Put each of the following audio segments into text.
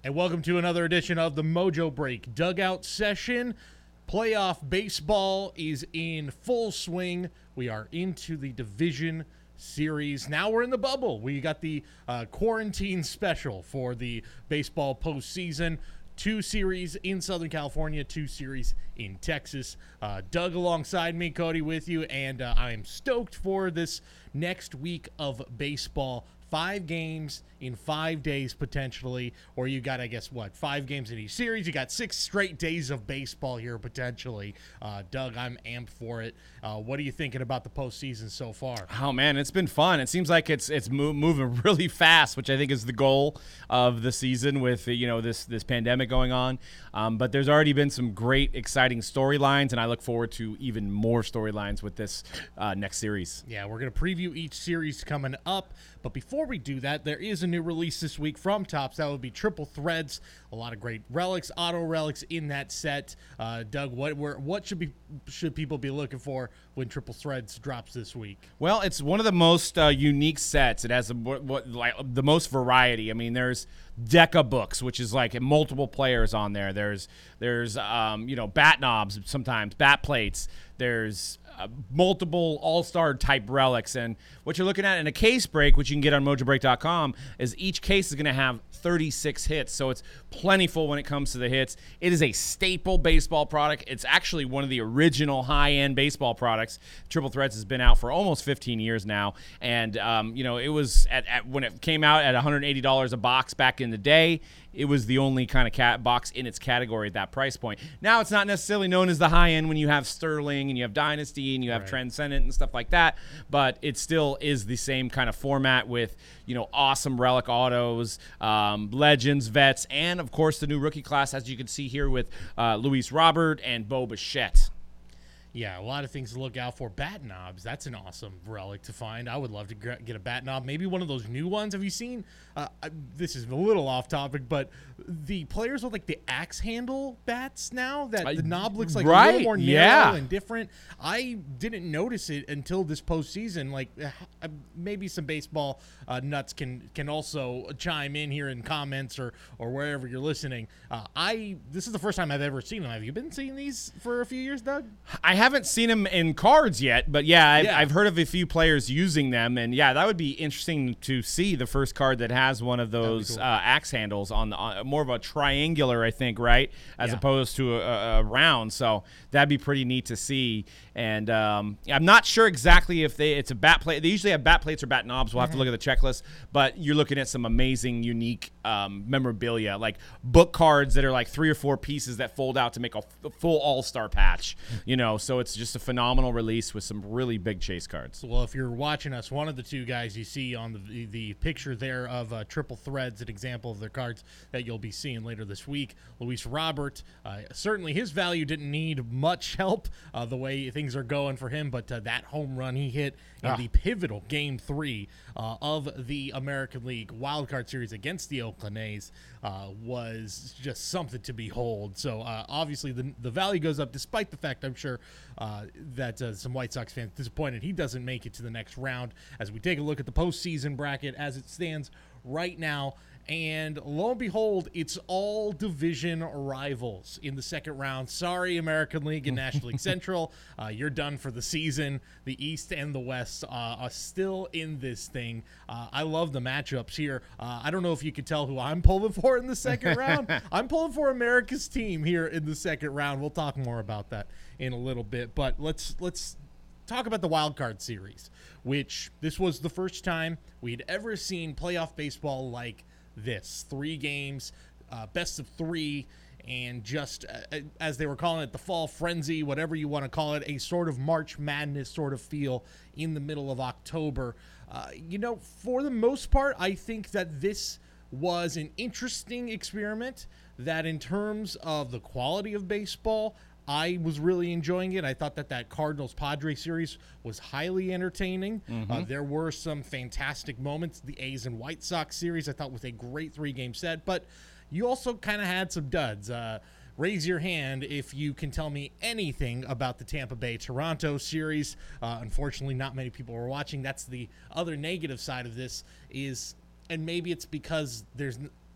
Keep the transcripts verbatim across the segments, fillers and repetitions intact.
And welcome to another edition of the Mojo Break Dugout Session. Playoff baseball is in full swing. We are into the division series. Now we're in the bubble. We got the uh, quarantine special for the baseball postseason. Two series in Southern California, two series in Texas. Uh, Doug alongside me, Cody with you, and uh, I am stoked for this next week of baseball. Five games in five days potentially, or you got, I guess, what, five games in each series. You got six straight days of baseball here potentially. Uh, Doug, I'm amped for it. Uh, what are you thinking about the postseason so far? Oh man, it's been fun. It seems like it's it's mo- moving really fast, which I think is the goal of the season with you know this this pandemic going on. Um, but there's already been some great, exciting storylines, and I look forward to even more storylines with this uh, next series. Yeah, we're gonna preview each series coming up. But before we do that, there is a new release this week from Topps. That would be Triple Threads. A lot of great relics, auto relics in that set. Uh, Doug, what were, what should be should people be looking for when Triple Threads drops this week? Well, it's one of the most uh, unique sets. It has a, what, what, like the most variety. I mean, there's Deca books, which is like multiple players on there. There's there's um, you know bat knobs sometimes, bat plates. There's uh, multiple all-star type relics, and what you're looking at in a case break, which you can get on mojo break dot com, is each case is going to have thirty-six hits, so it's plentiful when it comes to the hits. It is a staple baseball product. It's actually one of the original high-end baseball products. Triple Threads has been out for almost fifteen years now, and um, you know it was at, at when it came out at one hundred eighty dollars a box back in the day. It was the only kind of cat box in its category at that price point. Now it's not necessarily known as the high end when you have Sterling and you have Dynasty and you have right. Transcendent and stuff like that, but it still is the same kind of format with, you know, awesome relic autos, um, legends, vets, and of course the new rookie class, as you can see here with uh, Luis Robert and Bo Bichette. Yeah, a lot of things to look out for. Bat knobs, that's an awesome relic to find. I would love to get a bat knob, maybe one of those new ones. Have you seen, uh, this is a little off topic, but the players with like the axe handle bats now, that the knob looks like right, a little more narrow yeah. and different. I didn't notice it until this postseason. Like uh, maybe some baseball uh, nuts can can also chime in here in comments or, or wherever you're listening. Uh, I This is the first time I've ever seen them. Have you been seeing these for a few years, Doug? I have haven't seen them in cards yet, but yeah I've, yeah, I've heard of a few players using them, and yeah, that would be interesting to see the first card that has one of those cool. uh, axe handles on the on, more of a triangular, I think, right, as yeah. opposed to a, a round. So that'd be pretty neat to see. And um, I'm not sure exactly if they it's a bat plate. They usually have bat plates or bat knobs. We'll have mm-hmm. to look at the checklist, but you're looking at some amazing, unique um, memorabilia, like book cards that are like three or four pieces that fold out to make a, f- a full all-star patch. You know, so it's just a phenomenal release with some really big chase cards. Well, if you're watching us, one of the two guys you see on the the picture there of uh, Triple Threads, an example of their cards that you'll be seeing later this week, Luis Robert. Uh, certainly his value didn't need much help uh, the way things are going for him, but uh, that home run he hit in ah. the pivotal game three uh, of the American League wildcard series against the Oakland A's uh, was just something to behold. So uh, obviously the the value goes up, despite the fact I'm sure uh, that uh, some White Sox fans disappointed he doesn't make it to the next round. As we take a look at the postseason bracket as it stands right now, and lo and behold, it's all division rivals in the second round. Sorry, American League and National League Central. Uh, you're done for the season. The East and the West uh, are still in this thing. Uh, I love the matchups here. Uh, I don't know if you could tell who I'm pulling for in the second round. I'm pulling for America's team here in the second round. We'll talk more about that in a little bit. But let's let's talk about the wild card series, which this was the first time we'd ever seen playoff baseball like this. Three games, uh, best of three, and just uh, as they were calling it, the fall frenzy, whatever you want to call it, a sort of March Madness sort of feel in the middle of October. Uh, you know, for the most part, I think that this was an interesting experiment that in terms of the quality of baseball, I was really enjoying it. I thought that that Cardinals-Padres series was highly entertaining. Mm-hmm. Uh, there were some fantastic moments. The A's and White Sox series I thought was a great three-game set, but you also kind of had some duds. Uh, raise your hand if you can tell me anything about the Tampa Bay-Toronto series. Uh, unfortunately, not many people were watching. That's the other negative side of this is, and maybe it's because there's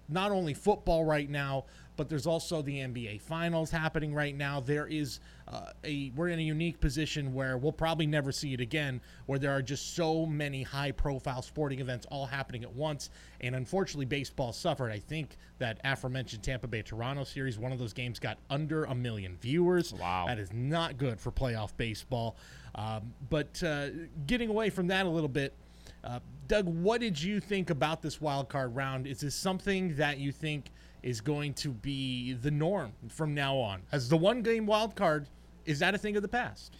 not only football right now, but there's also the N B A Finals happening right now. There is uh, a we're in a unique position where we'll probably never see it again, where there are just so many high-profile sporting events all happening at once. And unfortunately, baseball suffered. I think that aforementioned Tampa Bay-Toronto series, one of those games got under a million viewers. Wow. That is not good for playoff baseball. Um, but uh, getting away from that a little bit, uh, Doug, what did you think about this wild card round? Is this something that you think is going to be the norm from now on? As the one-game wild card, is that a thing of the past?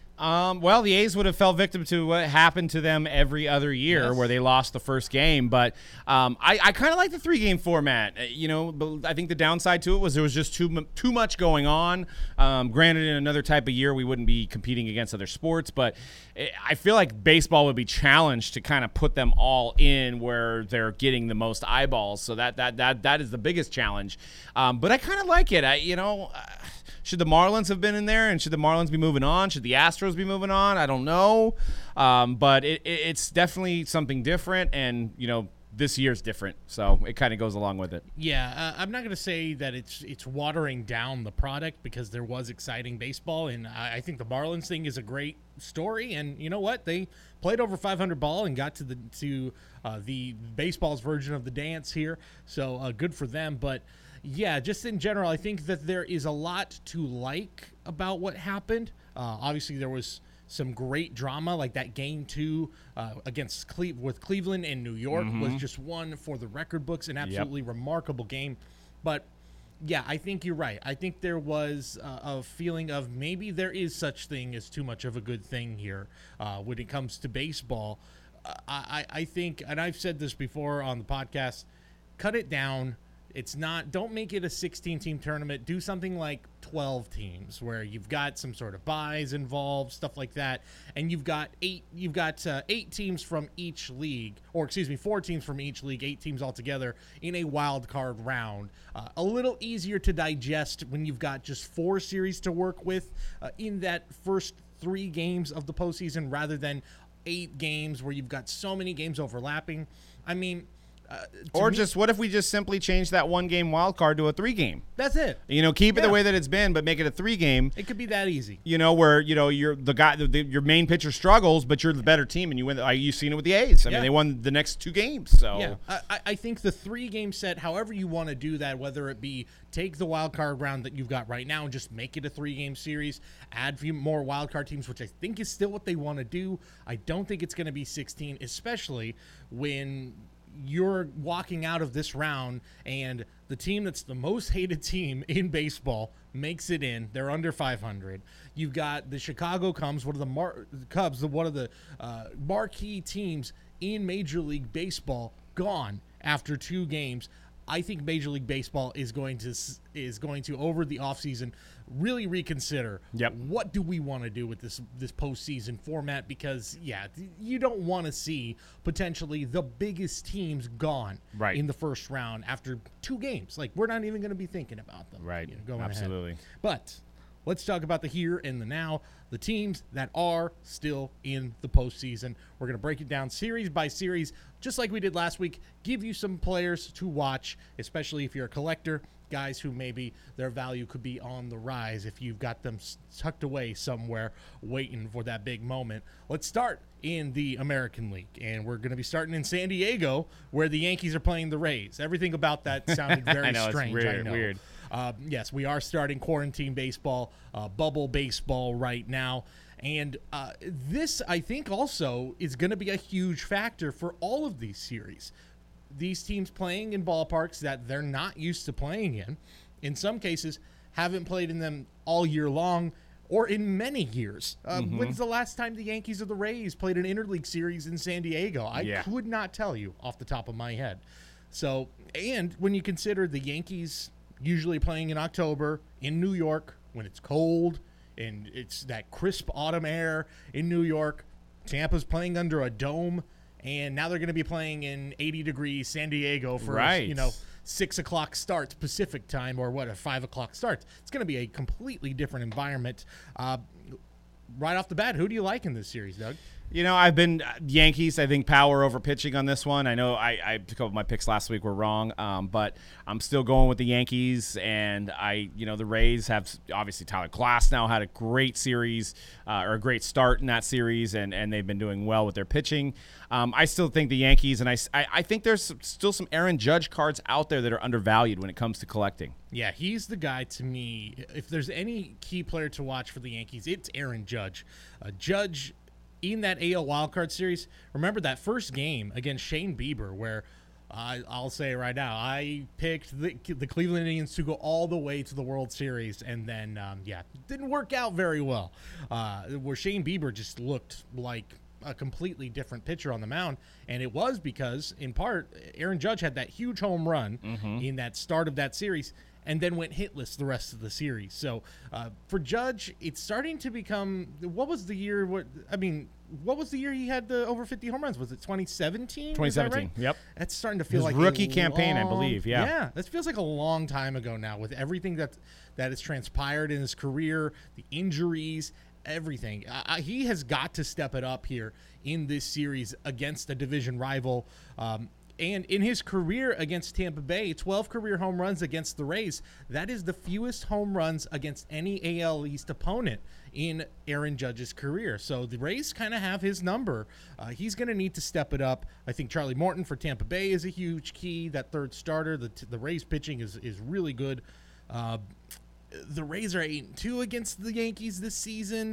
Um, well, the A's would have fell victim to what happened to them every other year, Yes. where they lost the first game. But um, I, I kind of like the three-game format. Uh, You know, but I think the downside to it was there was just too mu- too much going on. Um, granted, in another type of year, we wouldn't be competing against other sports, but it, I feel like baseball would be challenged to kind of put them all in where they're getting the most eyeballs. So that that that that is the biggest challenge. Um, but I kind of like it. I, you know. Uh, Should the Marlins have been in there, and should the Marlins be moving on? Should the Astros be moving on? I don't know, um, but it, it, it's definitely something different, and you know this year's different, so it kind of goes along with it. Yeah, uh, I'm not going to say that it's it's watering down the product, because there was exciting baseball, and I, I think the Marlins thing is a great story. And you know what? They played over five hundred ball and got to the to uh, the baseball's version of the dance here, so uh, good for them. But yeah, just in general, I think that there is a lot to like about what happened. Uh, obviously, there was some great drama, like that game two uh, against Cle- with Cleveland and New York Mm-hmm. was just one for the record books, an absolutely remarkable game. But yeah, I think you're right. I think there was uh, a feeling of maybe there is such thing as too much of a good thing here uh, when it comes to baseball. Uh, I, I think, and I've said this before on the podcast, cut it down. It's not, don't make it a sixteen-team tournament. Do something like twelve teams where you've got some sort of buys involved, stuff like that, and you've got eight. You've got uh, eight teams from each league, or excuse me, four teams from each league, eight teams altogether in a wild card round. Uh, a little easier to digest when you've got just four series to work with uh, in that first three games of the postseason, rather than eight games where you've got so many games overlapping. I mean. Uh, Or me, just what if we just simply change that one game wild card to a three game? that's it. You know, keep it Yeah. the way that it's been, but make it a three game. It could be that easy. You know, where you know you're the guy, the, the, your main pitcher struggles, but you're the better team, and you win. Uh, you've seen it with the A's. I Yeah. mean, they won the next two games. So Yeah, I, I think the three-game set, however you want to do that, whether it be take the wild card round that you've got right now and just make it a three-game series, add a few more wild card teams, which I think is still what they want to do. I don't think it's going to be sixteen, especially when you're walking out of this round and the team that's the most hated team in baseball makes it in. They're under five hundred. You've got the Chicago Cubs, one of the Mar- Cubs, the one of the uh, marquee teams in Major League Baseball, gone after two games. I think Major League Baseball is going to is going to over the offseason really reconsider Yep. what do we want to do with this this postseason format, because yeah, you don't want to see potentially the biggest teams gone Right. in the first round after two games. Like, we're not even going to be thinking about them. Right. you know, going ahead. Absolutely. But let's talk about the here and the now, the teams that are still in the postseason. We're going to break it down series by series, just like we did last week. Give you some players to watch, especially if you're a collector, guys who maybe their value could be on the rise if you've got them s- tucked away somewhere waiting for that big moment. Let's start in the American League, and we're going to be starting in San Diego, where the Yankees are playing the Rays. Everything about that sounded very I know, it's strange. I weird, know. weird. Uh, yes, we are starting quarantine baseball, uh, bubble baseball right now. And uh, this, I think, also is going to be a huge factor for all of these series. These teams playing in ballparks that they're not used to playing in, in some cases, haven't played in them all year long or in many years. Uh, Mm-hmm. When's the last time the Yankees or the Rays played an interleague series in San Diego? I Yeah. could not tell you off the top of my head. So, and when you consider the Yankees usually playing in October in New York when it's cold and it's that crisp autumn air in New York, Tampa's playing under a dome, and now they're going to be playing in eighty degrees San Diego for, Right. you know, six o'clock starts Pacific time, or what, a five o'clock starts. It's going to be a completely different environment. Uh, right off the bat, who do you like in this series, Doug? You know, I've been uh, Yankees. I think power over pitching on this one. I know I, I a couple of my picks last week were wrong, um, but I'm still going with the Yankees. And I, you know, the Rays have obviously Tyler Glass now had a great series uh, or a great start in that series, and, and they've been doing well with their pitching. Um, I still think the Yankees, and I, I, I think there's still some Aaron Judge cards out there that are undervalued when it comes to collecting. Yeah, he's the guy to me. If there's any key player to watch for the Yankees, it's Aaron Judge. Uh, Judge. In that A L wildcard series, remember that first game against Shane Bieber where uh, I'll say it right now, I picked the, the Cleveland Indians to go all the way to the World Series, and then, um, yeah, didn't work out very well, uh, where Shane Bieber just looked like a completely different pitcher on the mound, and it was because, in part, Aaron Judge had that huge home run mm-hmm. in that start of that series, and then went hitless the rest of the series. So uh, for Judge, it's starting to become – what was the year – What I mean, what was the year he had the over fifty home runs? Was it twenty seventeen? twenty seventeen, right? Yep. That's starting to feel His like rookie a campaign, long, I believe, yeah. Yeah, that feels like a long time ago now with everything that, that has transpired in his career, the injuries, everything. Uh, he has got to step it up here in this series against a division rival. Um And in his career against Tampa Bay, twelve career home runs against the Rays. That is the fewest home runs against any A L East opponent in Aaron Judge's career. So the Rays kind of have his number. Uh, he's going to need to step it up. I think Charlie Morton for Tampa Bay is a huge key. That third starter, the the Rays pitching is is really good. Uh, the Rays are eight and two against the Yankees this season.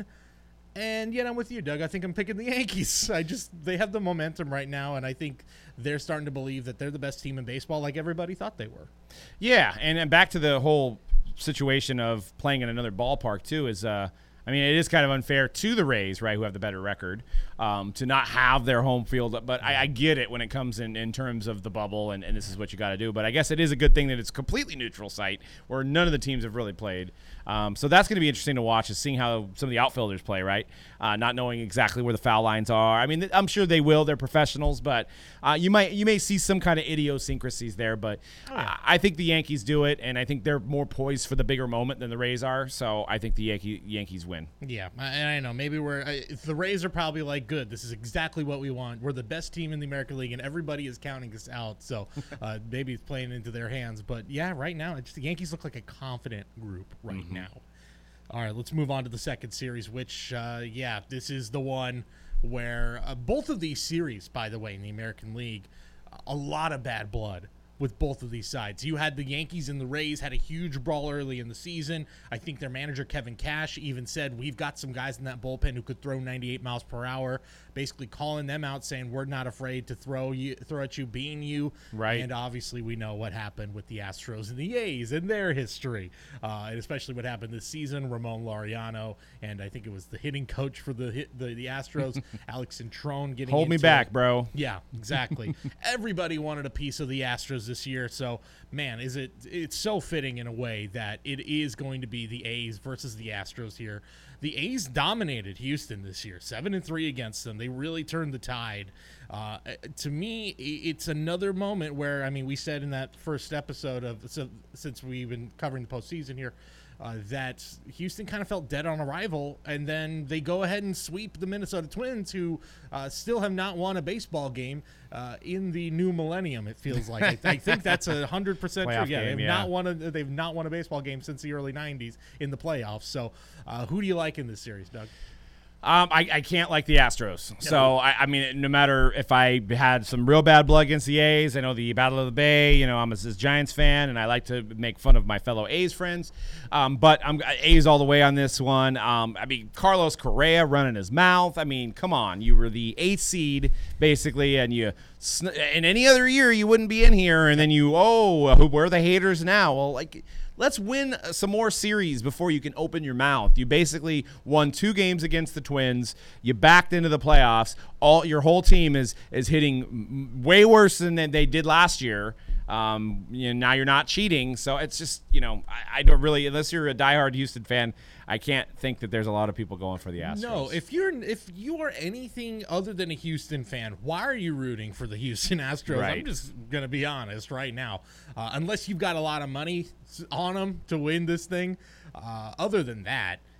And yet I'm with you, Doug. I think I'm picking the Yankees. I just they have the momentum right now, and I think they're starting to believe that they're the best team in baseball, like everybody thought they were. Yeah, and, and back to the whole situation of playing in another ballpark too is, uh, I mean, it is kind of unfair to the Rays, right, who have the better record, um, to not have their home field. But I, I get it when it comes in, in terms of the bubble, and, and this is what you got to do. But I guess it is a good thing that it's a completely neutral site where none of the teams have really played. Um, so that's going to be interesting to watch, is seeing how some of the outfilders play, right? Uh, not knowing exactly where the foul lines are. I mean, I'm sure they will. They're professionals, but uh, you might you may see some kind of idiosyncrasies there. But oh, yeah. I, I think the Yankees do it, and I think they're more poised for the bigger moment than the Rays are. So I think the Yankee, Yankees win. Yeah, and I know maybe we're uh, the Rays are probably like, good, this is exactly what we want. We're the best team in the American League, and everybody is counting us out. So uh, maybe it's playing into their hands. But yeah, right now, it's, the Yankees look like a confident group right mm-hmm. now. All right, let's move on to the second series, which, uh, yeah, this is the one where uh, both of these series, by the way, in the American League, a lot of bad blood with both of these sides. You had the Yankees and the Rays had a huge brawl early in the season. I think their manager, Kevin Cash, even said, we've got some guys in that bullpen who could throw ninety-eight miles per hour, basically calling them out, saying, we're not afraid to throw you, throw at you, being you. Right. And obviously we know what happened with the Astros and the A's and their history, uh, and especially what happened this season. Ramon Laureano, and I think it was the hitting coach for the the, the Astros, Alex Centrone, getting Hold me back, bro. Yeah, exactly. Everybody wanted a piece of the Astros this year, so man, is it it's so fitting in a way that it is going to be the A's versus the Astros here. The A's dominated Houston this year, seven and three against them. They really turned the tide. Uh, to me, it's another moment where, I mean, we said in that first episode of so, since we've been covering the postseason here, Uh, that Houston kind of felt dead on arrival, and then they go ahead and sweep the Minnesota Twins, who uh, still have not won a baseball game uh, in the new millennium. It feels like I, I think that's a hundred percent true. Yeah, game, they've yeah. not won a they've not won a baseball game since the early nineties in the playoffs. So, uh, who do you like in this series, Doug? Um, I, I can't like the Astros. So, I, I mean, no matter if I had some real bad blood against the A's, I know the Battle of the Bay, you know, I'm a, a Giants fan, and I like to make fun of my fellow A's friends. Um, but I'm A's all the way on this one. Um, I mean, Carlos Correa running his mouth. I mean, come on. You were the eighth seed, basically, and you in any other year, you wouldn't be in here. And then you, oh, where are the haters now? Well, like, let's win some more series before you can open your mouth. You basically won two games against the Twins. You backed into the playoffs. All your whole team is is hitting way worse than they did last year. Um, you know, now you're not cheating, so it's just, you know, I, I don't really, unless you're a diehard Houston fan, I can't think that there's a lot of people going for the Astros. No, if you're if you are anything other than a Houston fan, why are you rooting for the Houston Astros? Right. I'm just gonna be honest right now. Uh, unless you've got a lot of money on them to win this thing, uh, other than that,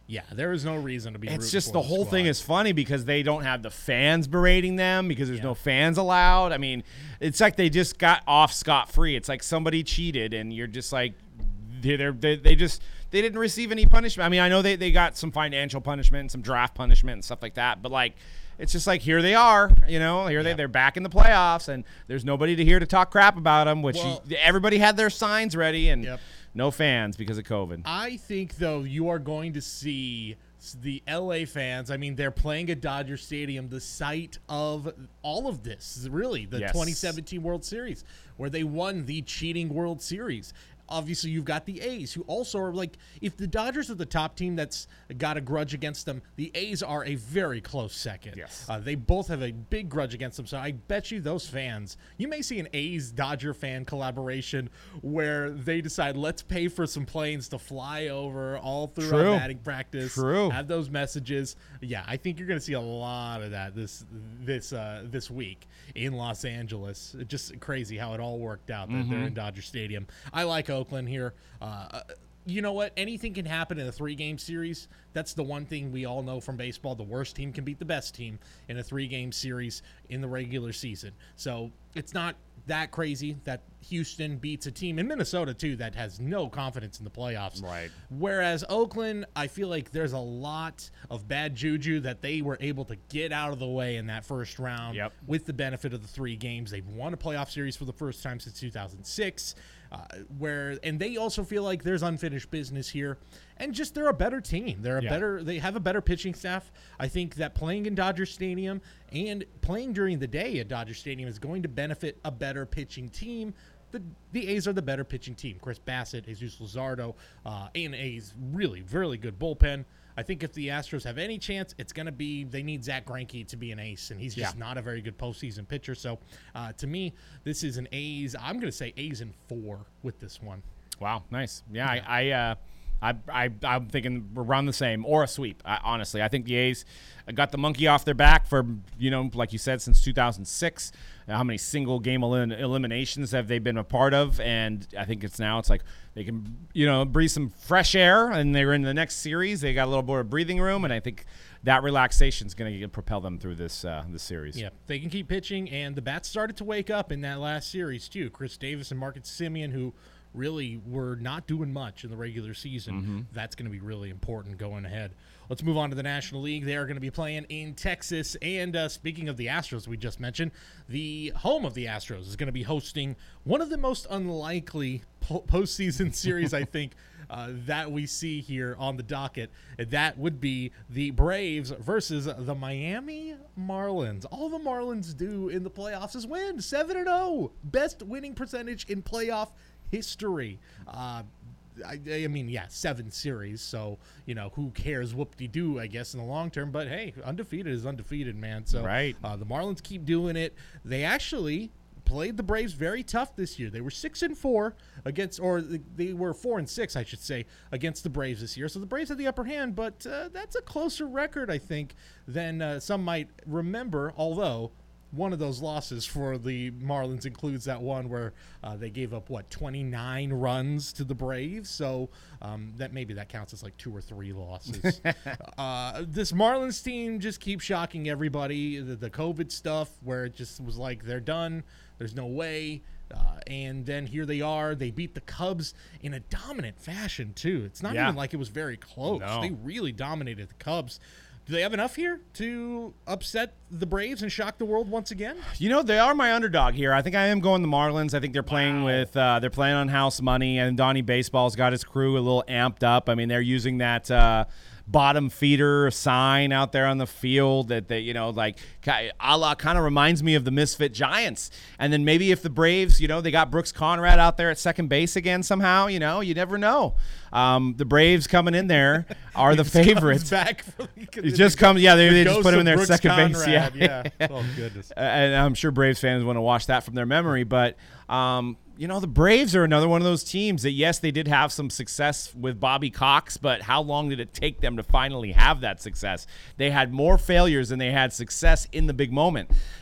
Yeah, there is no reason to be. It's rooting just for the whole squad. thing is funny because they don't have the fans berating them because there's Yeah. no fans allowed. I mean, it's like they just got off scot-free. It's like somebody cheated, and you're just like, they're, they they just they didn't receive any punishment. I mean, I know they, they got some financial punishment and some draft punishment and stuff like that, but like, it's just like, here they are, you know, here Yeah. they they're back in the playoffs, and there's nobody to hear to talk crap about them. Which Well- you, everybody had their signs ready, and Yep. no fans because of COVID. I think, though, you are going to see the L A fans. I mean, they're playing at Dodger Stadium, the site of all of this, really, the Yes. twenty seventeen World Series, where they won the cheating World Series. Obviously, you've got the A's, who also are like, if the Dodgers are the top team that's got a grudge against them, the A's are a very close second. Yes. Uh, they both have a big grudge against them. So I bet you those fans, you may see an A's Dodger fan collaboration where they decide, let's pay for some planes to fly over all through True. our batting practice. True. Have those messages. Yeah, I think you're going to see a lot of that this this uh, this week in Los Angeles. It's just crazy how it all worked out that Mm-hmm. they're in Dodger Stadium. I like Oakland here. Uh, you know what? Anything can happen in a three-game series. That's the one thing we all know from baseball. The worst team can beat the best team in a three-game series in the regular season. So it's not that crazy that Houston beats a team in Minnesota, too, that has no confidence in the playoffs. Right. Whereas Oakland, I feel like there's a lot of bad juju that they were able to get out of the way in that first round Yep. with the benefit of the three games. They've won a playoff series for the first time since two thousand six, uh, where and they also feel like there's unfinished business here. And just they're a better team. They're a Yeah. better they have a better pitching staff. I think that playing in Dodger Stadium and playing during the day at Dodger Stadium is going to benefit a better pitching team. The, the A's are the better pitching team. Chris Bassett, Jesus Luzardo, uh, and A's really, really good bullpen. I think if the Astros have any chance, it's going to be they need Zach Greinke to be an ace, and he's just Yeah. not a very good postseason pitcher. So, uh, to me, this is an A's. I'm going to say A's in four with this one. Wow, nice. Yeah, I, I, uh, I, I, I'm thinking we're around the same or a sweep. I, honestly, I think the A's got the monkey off their back for, you know, like you said, since two thousand six. How many single game elim- eliminations have they been a part of? And I think it's now it's like they can, you know, breathe some fresh air, and they're in the next series. They got a little more breathing room, and I think that relaxation is going to propel them through this uh, this series. Yeah, they can keep pitching, and the bats started to wake up in that last series too. Chris Davis and Marcus Semien, who really were not doing much in the regular season. Mm-hmm. That's going to be really important going ahead. Let's move on to the National League. They are going to be playing in Texas. And uh, speaking of the Astros we just mentioned, the home of the Astros is going to be hosting one of the most unlikely po- postseason series, I think, uh, that we see here on the docket. And that would be the Braves versus the Miami Marlins. All the Marlins do in the playoffs is win. seven and oh. Best winning percentage in playoff history. Uh, I, I mean, yeah, seven series. So, you know, who cares? Whoop-de-doo, I guess, in the long term. But, hey, undefeated is undefeated, man. So Right. uh, the Marlins keep doing it. They actually played the Braves very tough this year. They were six and four against, or they were four and six, I should say, against the Braves this year. So the Braves had the upper hand, but uh, that's a closer record, I think, than uh, some might remember, although one of those losses for the Marlins includes that one where uh, they gave up, what, twenty-nine runs to the Braves. So um, that maybe that counts as like two or three losses. uh, this Marlins team just keeps shocking everybody. The, the COVID stuff where it just was like they're done. There's no way. Uh, and then here they are. They beat the Cubs in a dominant fashion, too. It's not Yeah. even like it was very close. No. They really dominated the Cubs. Do they have enough here to upset the Braves and shock the world once again? You know, they are my underdog here. I think I am going the Marlins. I think they're playing Wow. with uh, they're playing on house money, and Donnie Baseball's got his crew a little amped up. I mean, they're using that uh, bottom feeder sign out there on the field that they, you know, like a la kind of reminds me of the Misfit Giants. And then maybe if the Braves, you know, they got Brooks Conrad out there at second base again somehow, you know, you never know. Um, the Braves coming in there are the He just favorites. comes back from, It just comes, yeah, they, the they just ghost put him of in their Brooks second base. Conrad, Yeah. yeah. Oh, goodness. And I'm sure Braves fans want to wash that from their memory. But, um, you know, the Braves are another one of those teams that, yes, they did have some success with Bobby Cox, but how long did it take them to finally have that success? They had more failures than they had success in the big moment.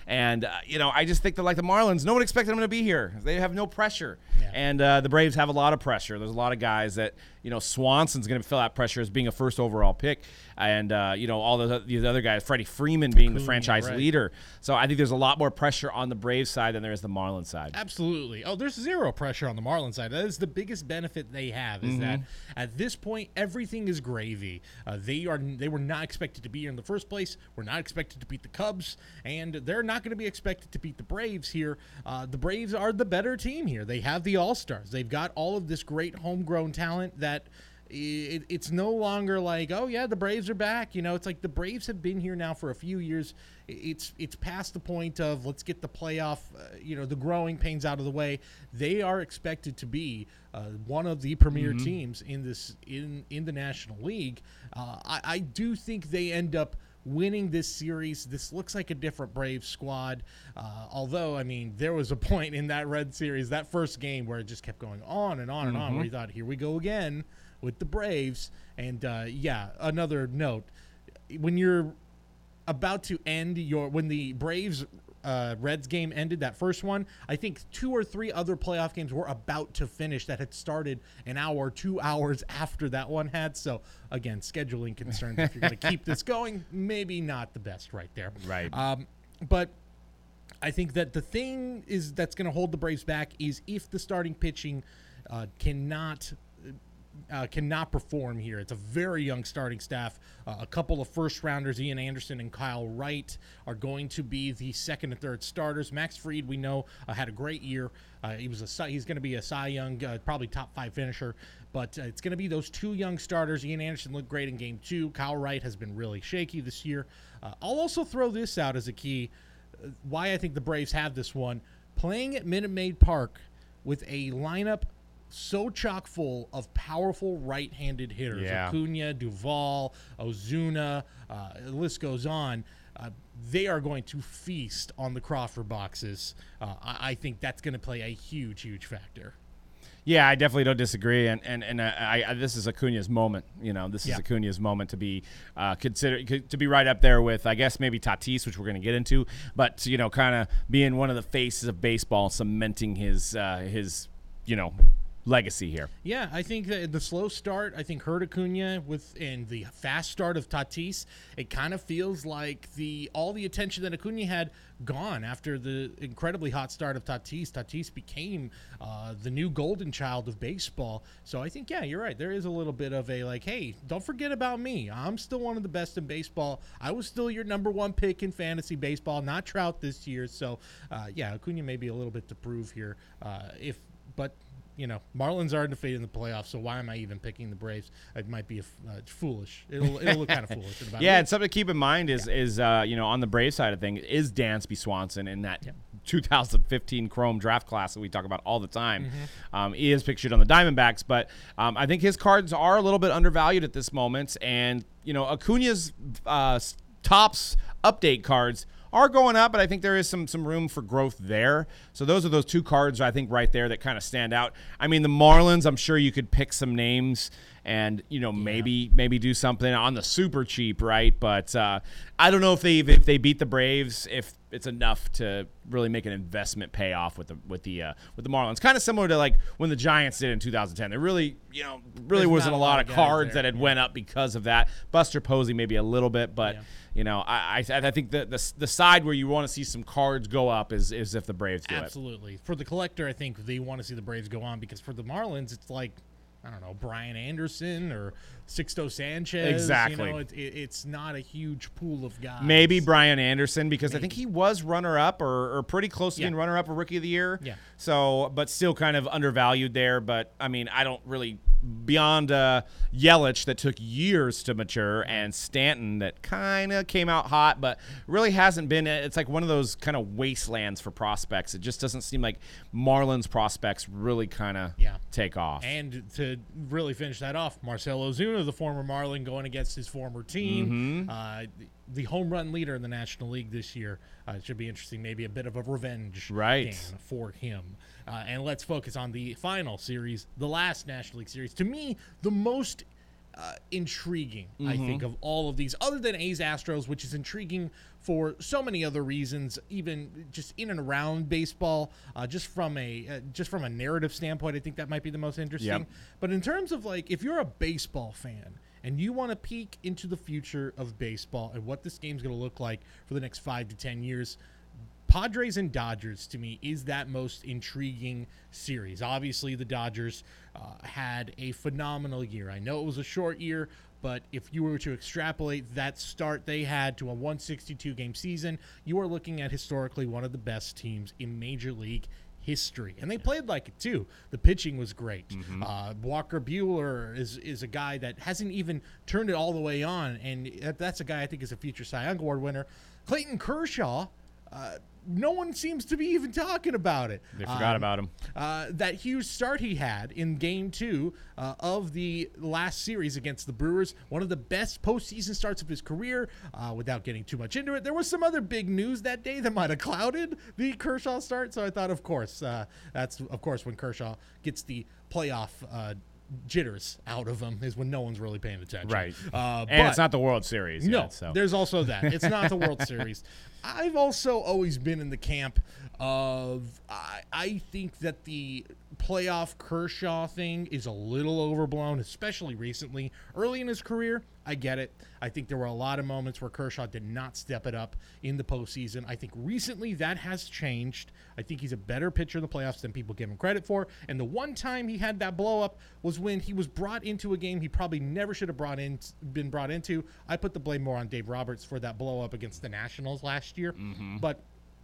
And, uh, you know, I just think that, like the Marlins, no one expected them to be here. They have no pressure. Yeah. And uh, the Braves have a lot of pressure. There's a lot of guys that, you know, Swanson's going to fill that pressure as being a first overall pick. And, uh, you know, all the, the other guys, Freddie Freeman being Acuna, the franchise right. leader. So I think there's a lot more pressure on the Braves side than there is the Marlins side. Absolutely. Oh, there's zero pressure on the Marlins side. That is the biggest benefit they have is mm-hmm. that at this point, everything is gravy. Uh, they are they were not expected to be here in the first place. We're not expected to beat the Cubs, and they're not going to be expected to beat the Braves here. Uh, the Braves are the better team here. They have the All-Stars. They've got all of this great homegrown talent that it, it's no longer like, oh, yeah, the Braves are back. You know, it's like the Braves have been here now for a few years. It's it's past the point of let's get the playoff, uh, you know, the growing pains out of the way. They are expected to be uh, one of the premier mm-hmm. teams in this in, in the National League. Uh, I, I do think they end up winning this series. This looks like a different Braves squad. Uh, although, I mean, there was a point in that Red series, that first game, where it just kept going on and on mm-hmm. and on, where you thought, here we go again with the Braves. And, uh, yeah, another note. When you're about to end your – when the Braves uh, Reds game ended, that first one, I think two or three other playoff games were about to finish that had started an hour, two hours after that one had. So, again, scheduling concerns. If you're going to keep this going, maybe not the best right there. Right. Um, but I think that the thing is that's going to hold the Braves back is if the starting pitching uh, cannot – Uh, cannot perform here. It's a very young starting staff. Uh, a couple of first-rounders, Ian Anderson and Kyle Wright, are going to be the second and third starters. Max Fried, we know, uh, had a great year. Uh, he was a he's going to be a Cy Young, uh, probably top five finisher. But uh, it's going to be those two young starters. Ian Anderson looked great in game two. Kyle Wright has been really shaky this year. Uh, I'll also throw this out as a key, uh, why I think the Braves have this one. Playing at Minute Maid Park with a lineup so chock full of powerful right-handed hitters. Yeah. Acuna, Duvall, Ozuna, uh, the list goes on. Uh, they are going to feast on the Crawford boxes. Uh, I, I think that's going to play a huge, huge factor. Yeah, I definitely don't disagree, and and and I, I this is Acuna's moment. You know, this is yeah. Acuna's moment to be uh, considered to be right up there with, I guess, maybe Tatis, which we're going to get into, but you know, kind of being one of the faces of baseball, cementing his uh, his you know. legacy here. Yeah, I think that the slow start, I think, hurt Acuna with, and the fast start of Tatis, it kind of feels like the all the attention that Acuna had gone after the incredibly hot start of Tatis. Tatis became uh, the new golden child of baseball. So I think, yeah, you're right. There is a little bit of a like, hey, don't forget about me. I'm still one of the best in baseball. I was still your number one pick in fantasy baseball, not Trout this year. So, uh, yeah, Acuna may be a little bit to prove here. Uh, if, but. You know, Marlins are undefeated in the playoffs, so why am I even picking the Braves? It might be a, uh, foolish. It'll it'll look kind of foolish. About yeah, it. And something to keep in mind is, yeah. is uh, you know, on the Braves side of things, is Dansby Swanson in that yeah. two thousand fifteen Chrome draft class that we talk about all the time. Mm-hmm. Um, he is pictured on the Diamondbacks, but um, I think his cards are a little bit undervalued at this moment. And, you know, Acuna's uh, tops update cards are going up, but I think there is some some room for growth there. So those are those two cards, I think, right there that kind of stand out. I mean, the Marlins, I'm sure you could pick some names and, you know, yeah. maybe maybe do something on the super cheap, right? But uh, I don't know if they if they beat the Braves, if it's enough to really make an investment pay off with the with the uh, with the Marlins. Kind of similar to like when the Giants did in two thousand ten. There really, you know, really There's wasn't a lot, lot of cards there. that had yeah. went up because of that. Buster Posey maybe a little bit, but. Yeah. You know, I I, I think the, the the side where you want to see some cards go up is, is if the Braves do Absolutely. it. Absolutely. For the collector, I think they want to see the Braves go on because for the Marlins, it's like, I don't know, Brian Anderson or Sixto Sanchez. Exactly. You know, it, it, it's not a huge pool of guys. Maybe Brian Anderson because Maybe. I think he was runner-up or, or pretty close to yeah. being runner-up or Rookie of the Year. Yeah. So, but still kind of undervalued there. But, I mean, I don't really – beyond uh, Yelich that took years to mature and Stanton that kind of came out hot but really hasn't been – it's like one of those kind of wastelands for prospects. It just doesn't seem like Marlins prospects really kind of yeah. take off. And to really finish that off, Marcell Ozuna, the former Marlin, going against his former team. Mm-hmm. Uh, the home run leader in the National League this year. Uh, it should be interesting. Maybe a bit of a revenge right. game for him. Uh, and let's focus on the final series, the last National League series. To me, the most uh, intriguing, Mm-hmm. I think, of all of these, other than A's Astros, which is intriguing for so many other reasons, even just in and around baseball, uh, just from a uh, just from a narrative standpoint. I think that might be the most interesting. Yep. But in terms of, like, if you're a baseball fan and you want to peek into the future of baseball and what this game's going to look like for the next five to ten years, Padres and Dodgers, to me, is that most intriguing series. Obviously, the Dodgers uh, had a phenomenal year. I know it was a short year, but if you were to extrapolate that start they had to a one sixty-two game season, you are looking at historically one of the best teams in Major League history. And they played like it, too. The pitching was great. Mm-hmm. Uh, Walker Buehler is, is a guy that hasn't even turned it all the way on, and that's a guy I think is a future Cy Young Award winner. Clayton Kershaw, uh, no one seems to be even talking about it. They forgot Um, about him. Uh, that huge start he had in game two uh, of the last series against the Brewers, one of the best postseason starts of his career. Uh, without getting too much into it, there was some other big news that day that might have clouded the Kershaw start. So I thought, of course, uh, that's of course when Kershaw gets the playoff uh, jitters out of him is when no one's really paying attention. Right. Uh, And but- it's not the World Series no, yet, so. there's also that. It's not the World Series. I've also always been in the camp of I, I think that the playoff Kershaw thing is a little overblown, especially recently. Early in his career, I get it. I think there were a lot of moments where Kershaw did not step it up in the postseason. I think recently that has changed. I think he's a better pitcher in the playoffs than people give him credit for. And the one time he had that blow up was when he was brought into a game he probably never should have brought in, been brought into. I put the blame more on Dave Roberts for that blow up against the Nationals last year. Mm-hmm. But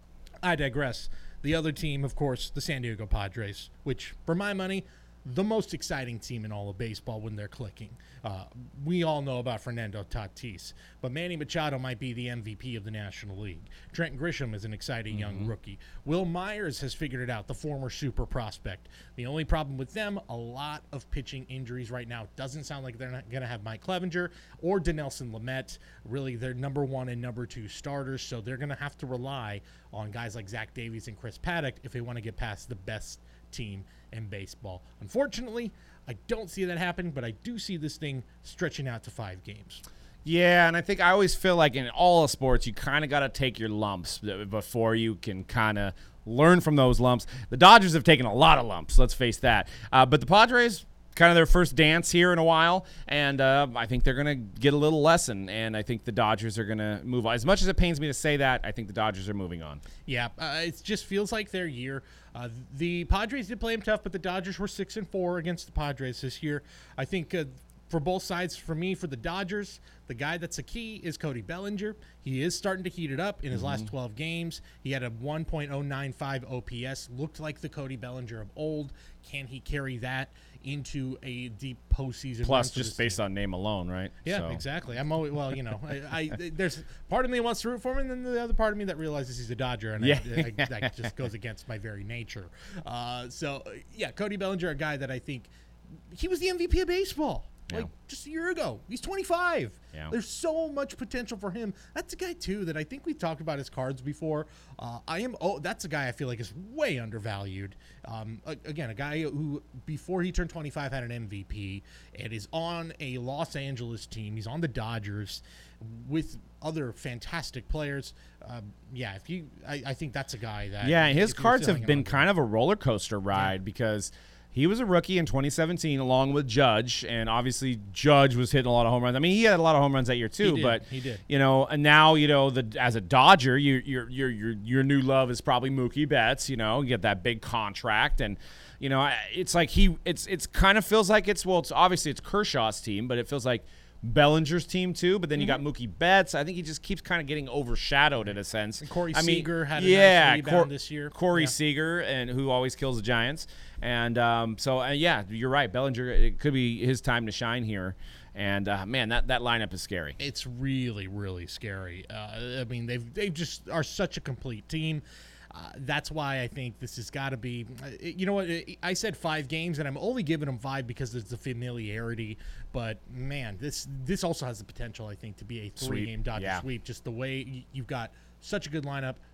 I digress. The other team, of course, the San Diego Padres, which, for my money, the most exciting team in all of baseball when they're clicking. Uh, we all know about Fernando Tatis, but Manny Machado might be the M V P of the National League. Trent Grisham is an exciting Mm-hmm. young rookie. Will Myers has figured it out, the former super prospect. The only problem with them, a lot of pitching injuries right now. Doesn't sound like they're not going to have Mike Clevenger or Dinelson Lamet. Really, they're number one and number two starters, so they're going to have to rely on guys like Zach Davies and Chris Paddock if they want to get past the best team in baseball. Unfortunately, I don't see that happening, but I do see this thing stretching out to five games. Yeah, and I think I always feel like in all sports, you kind of got to take your lumps before you can kind of learn from those lumps. The Dodgers have taken a lot of lumps, let's face that. Uh, but the Padres, kind of their first dance here in a while, and uh, I think they're going to get a little lesson, and I think the Dodgers are going to move on. As much as it pains me to say that, I think the Dodgers are moving on. Yeah, uh, it just feels like their year. Uh, the Padres did play them tough, but the Dodgers were six and four against the Padres this year. I think uh, for both sides, for me, for the Dodgers, the guy that's a key is Cody Bellinger. He is starting to heat it up in his Mm-hmm. last twelve games. He had a one point oh nine five O P S, looked like the Cody Bellinger of old. Can he carry that into a deep postseason? Plus, run for just this based team? on name alone, right? Yeah, So. exactly. I'm always well, you know, I, I there's part of me wants to root for him, and then the other part of me that realizes he's a Dodger, and Yeah. I, I, that just goes against my very nature. Uh, so yeah, Cody Bellinger, a guy that I think he was the M V P of baseball. Like Yeah. just a year ago. He's twenty-five. Yeah. There's so much potential for him. That's a guy too that I think we've talked about his cards before. Uh, I am. Oh, that's a guy I feel like is way undervalued. Um, a- again, a guy who before he turned twenty-five had an M V P and is on a Los Angeles team. He's on the Dodgers with other fantastic players. Um, yeah, if you, I, I think that's a guy that. Yeah, his if you're cards feeling have been on- kind of a roller coaster ride because he was a rookie in twenty seventeen along with Judge, and obviously Judge was hitting a lot of home runs. I mean, he had a lot of home runs that year too, He did, but he did. you know, and now you know the as a Dodger, you, your your your your new love is probably Mookie Betts. You know, you get that big contract, and you know, it's like he it's it's kind of feels like it's well, it's obviously it's Kershaw's team, but it feels like Bellinger's team too, but then you got Mookie Betts. I think he just keeps kind of getting overshadowed in a sense. And Corey I mean, Seager had a yeah, nice rebound Cor- this year. Corey Yeah. Seager, and who always kills the Giants, and um, so uh, yeah, you're right. Bellinger, it could be his time to shine here, and uh, man, that, that lineup is scary. It's really, really scary. Uh, I mean, they've they just are such a complete team. Uh, that's why I think this has got to be. Uh, you know what? I said five games, and I'm only giving them five because there's the familiarity. But man, this this also has the potential, I think, to be a three-game Dodger yeah. sweep. Just the way y- you've got such a good lineup,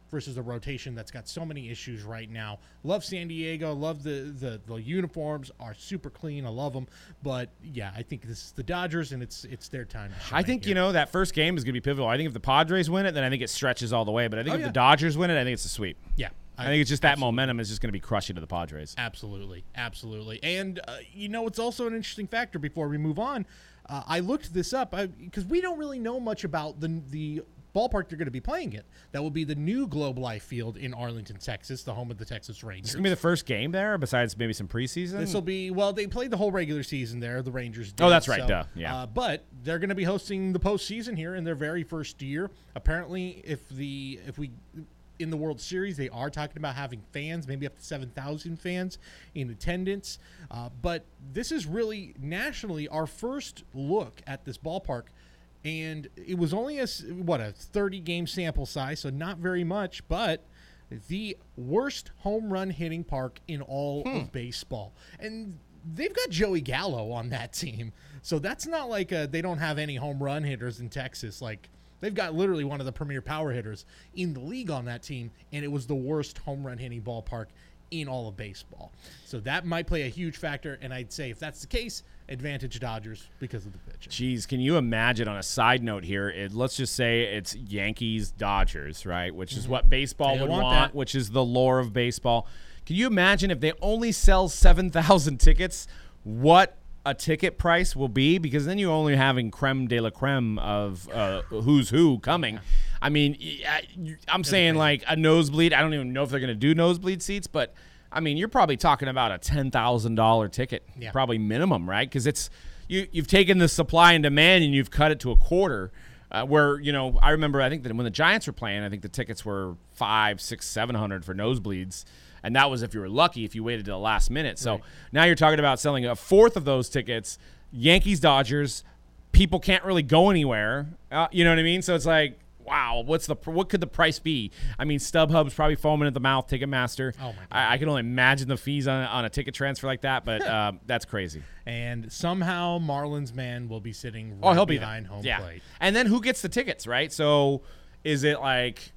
versus a rotation that's got so many issues right now. Love San Diego. Love the, the, the uniforms are super clean. I love them. But, yeah, I think this is the Dodgers, and it's it's their time to shine I think, here. you know, that first game is going to be pivotal. I think if the Padres win it, then I think it stretches all the way. But I think Oh, if yeah. the Dodgers win it, I think it's a sweep. Yeah. I think it's just that momentum is just going to be crushing to the Padres. Absolutely, absolutely. And, uh, you know, it's also an interesting factor before we move on. Uh, I looked this up because we don't really know much about the the ballpark they're going to be playing at. That will be the new Globe Life Field in Arlington, Texas, the home of the Texas Rangers. It's going to be the first game there, besides maybe some preseason? This will be, well, they played the whole regular season there, the Rangers did. Oh, that's right, so, duh, yeah. Uh, but they're going to be hosting the postseason here in their very first year. Apparently, if the if we in the World Series, they are talking about having fans, maybe up to seven thousand fans in attendance. Uh, but this is really nationally our first look at this ballpark. And it was only a, s- what, a thirty-game sample size, so not very much, but the worst home run hitting park in all Hmm. of baseball. And they've got Joey Gallo on that team. So that's not like a, they don't have any home run hitters in Texas. Like, they've got literally one of the premier power hitters in the league on that team, and it was the worst home run hitting ballpark in all of baseball. So that might play a huge factor, and I'd say if that's the case, advantage Dodgers because of the pitching. Jeez, can you imagine on a side note here, it, let's just say it's Yankees-Dodgers, right, which is what baseball They would want want, that. which is the lore of baseball. Can you imagine if they only sell seven thousand tickets, what a ticket price will be? Because then you're only having creme de la creme of uh, who's who coming. I mean, y- I- I'm saying like a nosebleed. I don't even know if they're going to do nosebleed seats, but I mean, you're probably talking about a ten thousand dollars ticket, Yeah. probably minimum, right? Because it's you, you've taken the supply and demand and you've cut it to a quarter. Uh, where you know, I remember I think that when the Giants were playing, I think the tickets were five, six, seven hundred for nosebleeds. And that was if you were lucky, if you waited to the last minute. So Right. now you're talking about selling a fourth of those tickets. Yankees, Dodgers, people can't really go anywhere. Uh, you know what I mean? So it's like, wow, what's the what could the price be? I mean, StubHub's probably foaming at the mouth. Ticketmaster. Oh, my God. I, I can only imagine the fees on, on a ticket transfer like that, but uh, that's crazy. And somehow Marlins man will be sitting right Oh, he'll be there. behind home yeah. plate. And then who gets the tickets, right? So is it like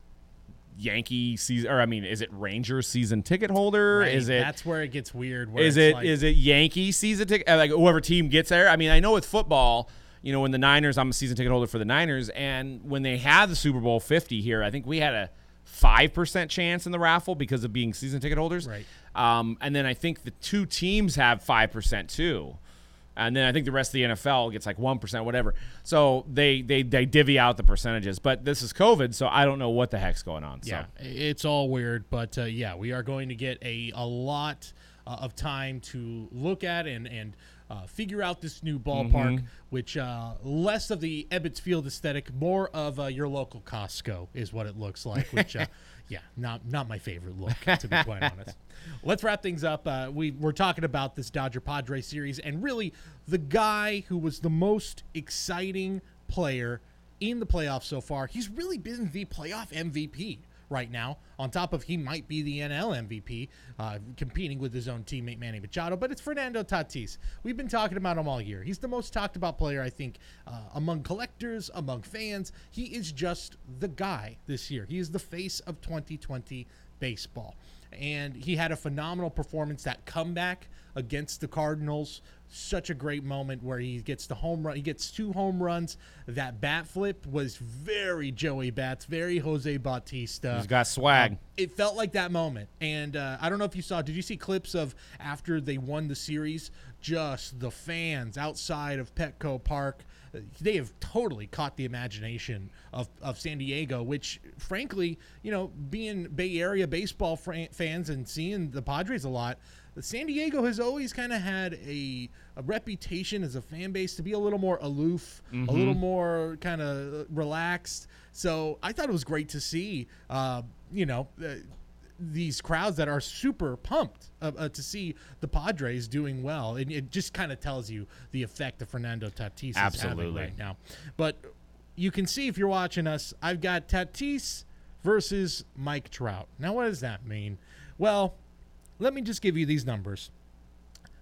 Yankee season, or I mean, is it Ranger season ticket holder? Right, Is it that's where it gets weird. Where Is it's it like, is it Yankee season ticket? Like whoever team gets there. I mean, I know with football, you know, when the Niners, I'm a season ticket holder for the Niners, and when they had the Super Bowl fifty here, I think we had a five percent chance in the raffle because of being season ticket holders. Right. Um, and then I think the two teams have five percent too. And then I think the rest of the N F L gets like one percent, whatever. So they, they they divvy out the percentages. But this is COVID, so I don't know what the heck's going on. So. Yeah, it's all weird, but uh, yeah, we are going to get a, a lot uh, of time to look at and and uh, figure out this new ballpark, Mm-hmm. which uh, less of the Ebbets Field aesthetic, more of uh, your local Costco is what it looks like. Which, uh, yeah, not not my favorite look, to be quite honest. Let's wrap things up. Uh, we we're talking about this Dodger Padres series, and really the guy who was the most exciting player in the playoffs so far. He's really been the playoff M V P right now. On top of he might be the N L M V P, uh, competing with his own teammate Manny Machado, but it's Fernando Tatis. We've been talking about him all year. He's the most talked about player, I think, uh, among collectors, among fans. He is just the guy this year. He is the face of twenty twenty baseball. And he had a phenomenal performance, that comeback against the Cardinals. Such a great moment where he gets the home run. He gets two home runs. That bat flip was very Joey Bats, very Jose Bautista. He's got swag. Um, it felt like that moment. And uh, I don't know if you saw, did you see clips of after they won the series, just the fans outside of Petco Park? They have totally caught the imagination of, of San Diego, which, frankly, you know, being Bay Area baseball fran- fans and seeing the Padres a lot, San Diego has always kind of had a, a reputation as a fan base to be a little more aloof, Mm-hmm. a little more kind of relaxed. So I thought it was great to see, uh, you know, uh, these crowds that are super pumped uh, uh, to see the Padres doing well. And it just kind of tells you the effect that Fernando Tatis is having Absolutely. right now. But you can see if you're watching us, I've got Tatis versus Mike Trout. Now, what does that mean? Well, let me just give you these numbers.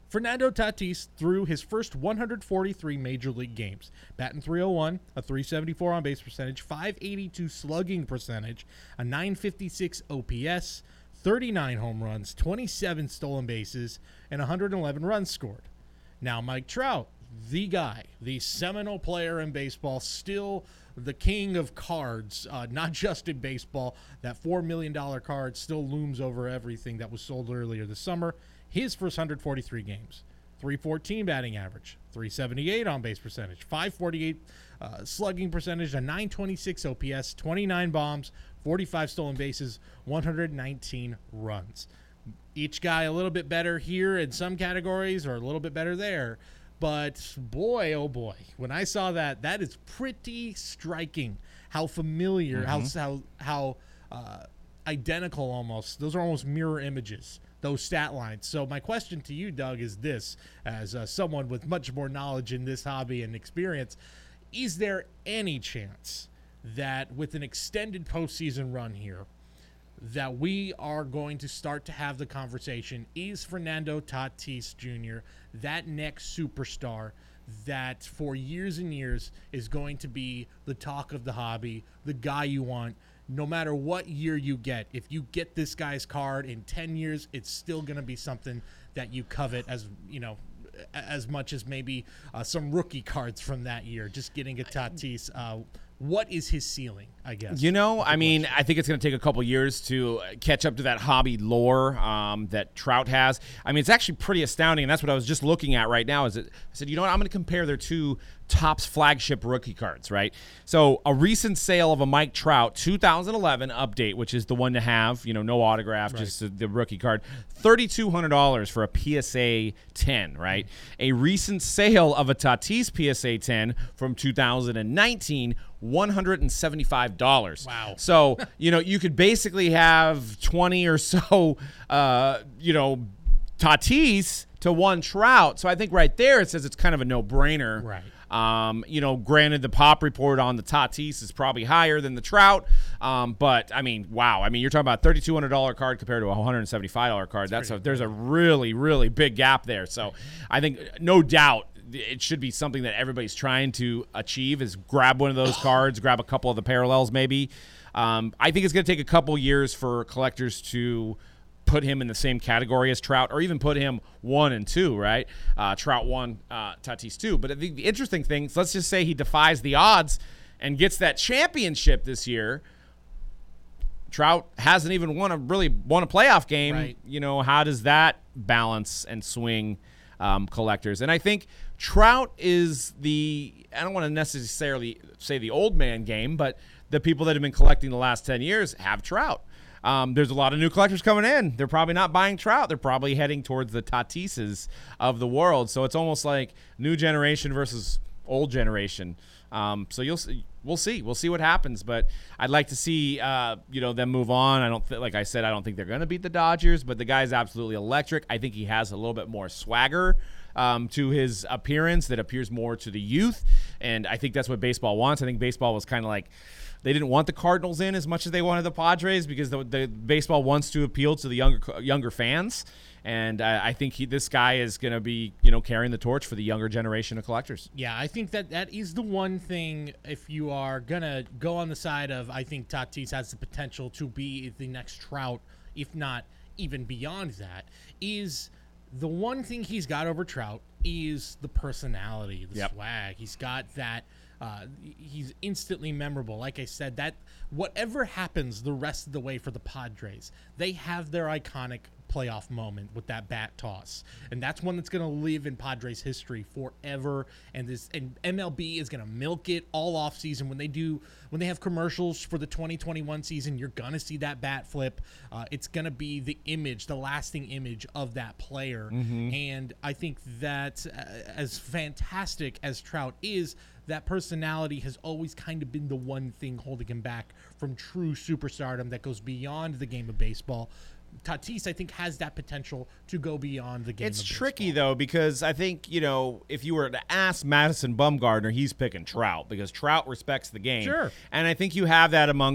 Fernando Tatis threw his first one hundred forty-three Major League games, batting three oh one, a three seventy-four on base percentage, five eighty-two slugging percentage, a nine fifty-six O P S, thirty-nine home runs, twenty-seven stolen bases, and one hundred eleven runs scored. Now, Mike Trout, the guy, the seminal player in baseball, still the king of cards, uh, not just in baseball. That four million dollars card still looms over everything that was sold earlier this summer. His first one hundred forty-three games, three fourteen batting average, three seventy-eight on base percentage, five forty-eight uh, slugging percentage, a nine twenty-six O P S, twenty-nine bombs, forty-five stolen bases, one hundred nineteen runs. Each guy a little bit better here in some categories or a little bit better there. But boy, oh boy, when I saw that, that is pretty striking how familiar, mm-hmm. how, how, how uh, identical almost. Those are almost mirror images, those stat lines. So my question to you, Doug, is this, as uh, someone with much more knowledge in this hobby and experience, is there any chance that with an extended postseason run here, that we are going to start to have the conversation, is Fernando Tatis Junior that next superstar that for years and years is going to be the talk of the hobby, the guy you want, no matter what year you get? If you get this guy's card in ten years, it's still going to be something that you covet as, you know, as much as maybe uh, some rookie cards from that year, just getting a Tatis. Uh, what is his ceiling, I guess? You know, I mean, question. I think it's going to take a couple years to catch up to that hobby lore um, that Trout has. I mean, it's actually pretty astounding, and that's what I was just looking at right now. Is that I said, you know what, I'm going to compare their two Topps flagship rookie cards, right? So a recent sale of a Mike Trout two thousand eleven update, which is the one to have, you know, no autograph, right. just the, the rookie card, three thousand two hundred dollars for a P S A ten, right? Mm-hmm. A recent sale of a Tatis P S A ten from two thousand nineteen, one hundred seventy-five dollars. Wow. So, you know, you could basically have twenty or so, uh, you know, Tatis to one Trout. So I think right there it says it's kind of a no-brainer. Right. Um, you know, granted, the pop report on the Tatis is probably higher than the Trout, um, but I mean, wow. I mean, you're talking about three thousand two hundred dollars card compared to a one hundred seventy-five dollars card. That's, That's a, there's a really, really big gap there. So I think no doubt it should be something that everybody's trying to achieve, is grab one of those cards, grab a couple of the parallels maybe. Um, I think it's going to take a couple years for collectors to put him in the same category as Trout, or even put him one and two, right? Uh, Trout one, uh, Tatis two. But I think the interesting thing is, let's just say he defies the odds and gets that championship this year. Trout hasn't even won a really won a playoff game. Right. You know, how does that balance and swing um, collectors? And I think Trout is the, I don't want to necessarily say the old man game, but the people that have been collecting the last ten years have Trout. Um, there's a lot of new collectors coming in. They're probably not buying Trout. They're probably heading towards the Tatises of the world. So it's almost like new generation versus old generation. Um, so you'll see, we'll see, we'll see what happens. But I'd like to see, uh, you know, them move on. I don't th- like I said, I don't think they're going to beat the Dodgers, but the guy's absolutely electric. I think he has a little bit more swagger um, to his appearance that appears more to the youth, and I think that's what baseball wants. I think baseball was kind of like, they didn't want the Cardinals in as much as they wanted the Padres, because the, the baseball wants to appeal to the younger younger fans. And uh, I think he, this guy is going to be, you know, carrying the torch for the younger generation of collectors. Yeah, I think that that is the one thing, if you are going to go on the side of, I think Tatis has the potential to be the next Trout, if not even beyond that, is the one thing he's got over Trout is the personality, the yep. swag. He's got that. Uh, he's instantly memorable. Like I said, that whatever happens the rest of the way for the Padres, they have their iconic playoff moment with that bat toss, and that's one that's going to live in Padres history forever. And this and M L B is going to milk it all off season. When they do, when they have commercials for the twenty twenty-one season, you're going to see that bat flip. Uh, it's going to be the image, the lasting image of that player. Mm-hmm. And I think that uh, as fantastic as Trout is, that personality has always kind of been the one thing holding him back from true superstardom that goes beyond the game of baseball. Tatis, I think, has that potential to go beyond the game it's of baseball. It's tricky, though, because I think, you know, if you were to ask Madison Bumgarner, he's picking Trout, because Trout respects the game. Sure. And I think you have that amongst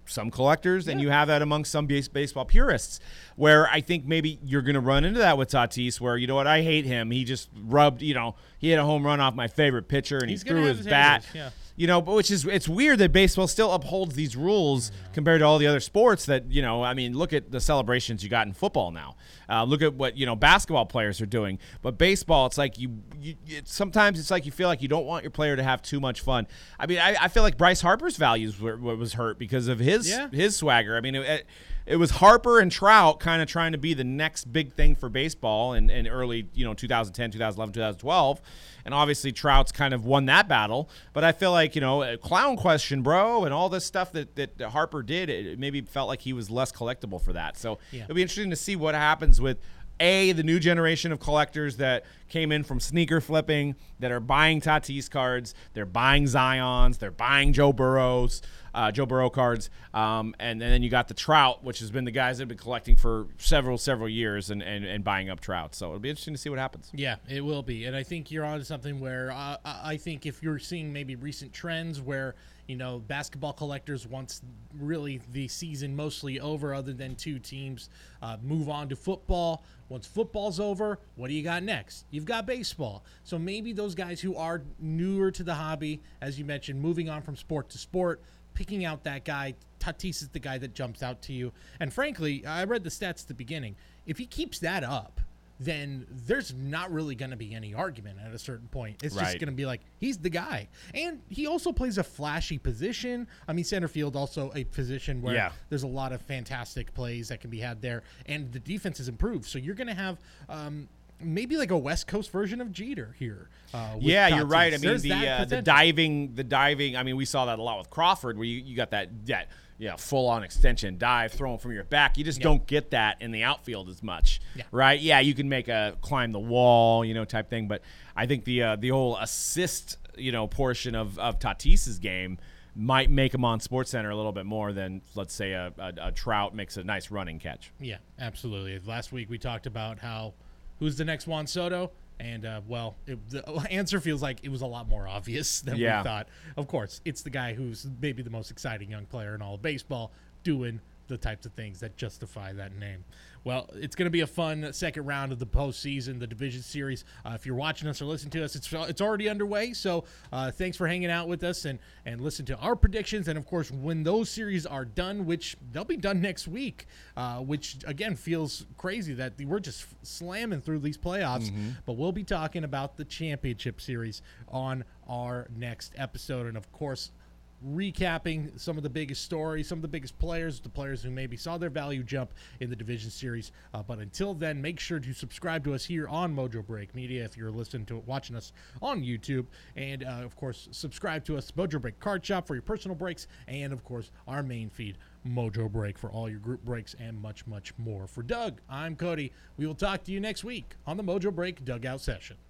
some collectors, and you have that amongst some base baseball purists, where I think maybe you're going to run into that with Tatis, where, you know what, I hate him. He just rubbed, you know, he hit a home run off my favorite pitcher, and He's he threw his, his bat. haters, yeah. You know, but which is, it's weird that baseball still upholds these rules compared to all the other sports that, you know, I mean, look at the celebrations you got in football now. Uh, look at what, you know, basketball players are doing. But baseball, it's like you, you it, sometimes it's like you feel like you don't want your player to have too much fun. I mean, I, I feel like Bryce Harper's values were, was hurt because of his Yeah. his swagger. I mean, it, it, it was Harper and Trout kind of trying to be the next big thing for baseball in, in early, you know, two thousand ten, two thousand eleven, two thousand twelve. And obviously Trout's kind of won that battle. But I feel like, you know, a clown question, bro, and all this stuff that, that Harper did, it maybe felt like he was less collectible for that. So Yeah. it'll be interesting to see what happens with, A, the new generation of collectors that came in from sneaker flipping, that are buying Tatis cards, they're buying Zions, they're buying Joe Burrows, uh, Joe Burrow cards, um, and, and then you got the Trout, which has been the guys that have been collecting for several, several years and, and, and buying up Trout. So it'll be interesting to see what happens. Yeah, it will be. And I think you're on to something where uh, I think if you're seeing maybe recent trends where, you know, basketball collectors, once really the season mostly over, other than two teams, uh, move on to football. Once football's over, what do you got next? You've got baseball. So maybe those guys who are newer to the hobby, as you mentioned, moving on from sport to sport, picking out that guy. Tatis is the guy that jumps out to you. And frankly, I read the stats at the beginning. If he keeps that up, then there's not really going to be any argument at a certain point. It's Right. just going to be like, he's the guy. And he also plays a flashy position. I mean, center field also a position where Yeah. there's a lot of fantastic plays that can be had there. And the defense has improved. So you're going to have um, maybe like a West Coast version of Jeter here. Uh, with Yeah, you're Tatis. right. I mean, There's the that uh, the potential. diving, the diving. I mean, we saw that a lot with Crawford, where you, you got that that yeah full on extension dive throwing from your back. You just Yeah. don't get that in the outfield as much, Yeah. right? Yeah, you can make a climb the wall, you know, type thing. But I think the uh, the whole assist, you know, portion of of Tatis's game might make him on SportsCenter a little bit more than, let's say, a, a, a Trout makes a nice running catch. Yeah, absolutely. Last week we talked about how who's the next Juan Soto, and uh, well, it, the answer feels like it was a lot more obvious than Yeah. we thought. Of course, it's the guy who's maybe the most exciting young player in all of baseball, doing the types of things that justify that name. Well, it's going to be a fun second round of the postseason, the division series. Uh, if you're watching us or listening to us, it's it's already underway. So uh, thanks for hanging out with us and and listen to our predictions. And of course, when those series are done, which they'll be done next week, uh, which again feels crazy that we're just slamming through these playoffs. But we'll be talking about the championship series on our next episode, and of course, recapping some of the biggest stories, some of the biggest players, the players who maybe saw their value jump in the division series. Uh, but until then, make sure to subscribe to us here on Mojo Break Media if you're listening to it, watching us on YouTube. And, uh, of course, subscribe to us, Mojo Break Card Shop, for your personal breaks. And, of course, our main feed, Mojo Break, for all your group breaks and much, much more. For Doug, I'm Cody. We will talk to you next week on the Mojo Break Dugout Session.